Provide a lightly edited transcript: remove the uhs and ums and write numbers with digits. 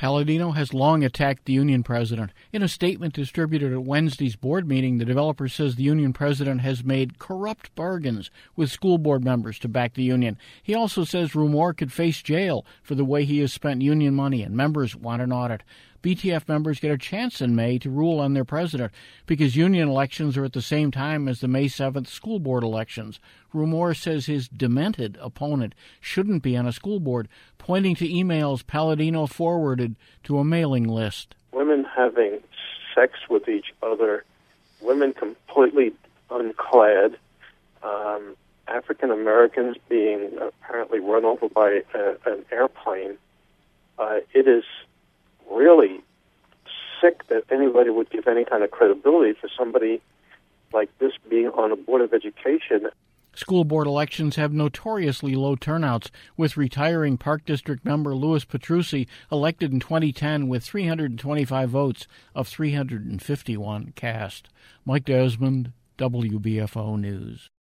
Palladino has long attacked the union president. In a statement distributed at Wednesday's board meeting, the developer says the union president has made corrupt bargains with school board members to back the union. He also says Rumor could face jail for the way he has spent union money, and members want an audit. BTF members get a chance in May to rule on their president because union elections are at the same time as the May 7th school board elections. Rumor says his demented opponent shouldn't be on a school board, pointing to emails Palladino forwarded to a mailing list. Women having sex with each other, women completely unclad, African Americans being apparently run over by an airplane. It is really sick that anybody would give any kind of credibility for somebody like this being on a board of education. School board elections have notoriously low turnouts, with retiring Park District member Louis Petrucci elected in 2010 with 325 votes of 351 cast. Mike Desmond, WBFO News.